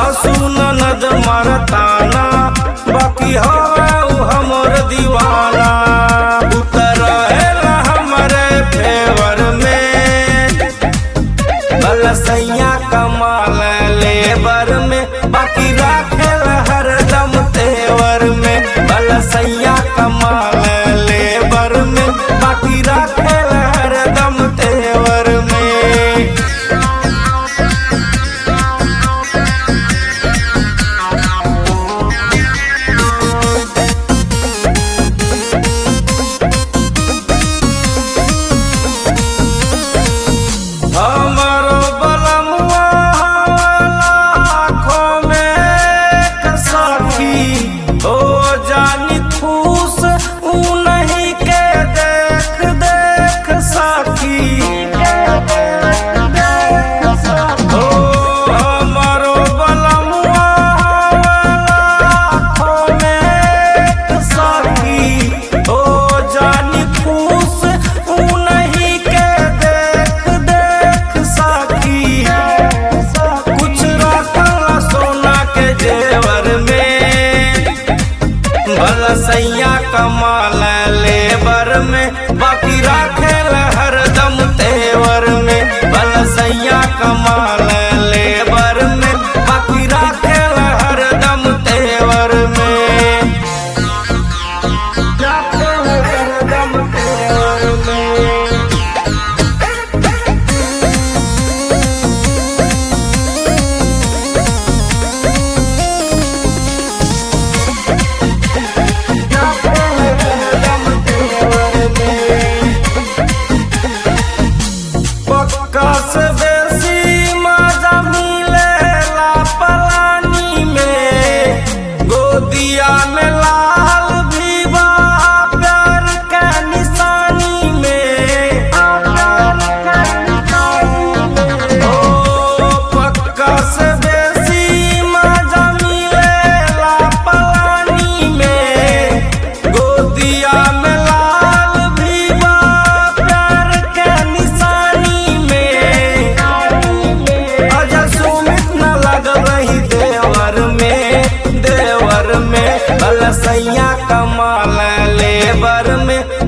सासू ननद मरताना बाकी हो हमर दीवाना उतर हमारे फेवर में बलसैया कमाल लेबर में बाकी राखेल हरदम तेवर में बलसैया कमाल लेबर में बाकी राखेल हरदम तेवर में। हमारो बलमुआ लाखों में एक सखी ओ जानी खुश ऊ नहीं के देख देख सखी ओ हमारो बलमुआ लाखों में एक सखी ओ जानी खुश ऊ नहीं के देख देख सखी कुछ रखल सोना के जेवर में बलसैया कमाल लेबर में बाकी राखेल हरदम तेवर में बलसैया कमाल लेबर में बाकी राखेल हरदम तेवर में राखेल हरदम तेवर में। पक्का से बेसी मजा मिलेला पलानी में गोदिया में लाल भी बा प्यार के निशानी में ओ पक्का से बेसी मजा मिलेला पलानी में गोदिया में लाल भी बा प्यार के निशानी में अजय सुमित न लग रही देवर में बलसैया कमाल लेबर में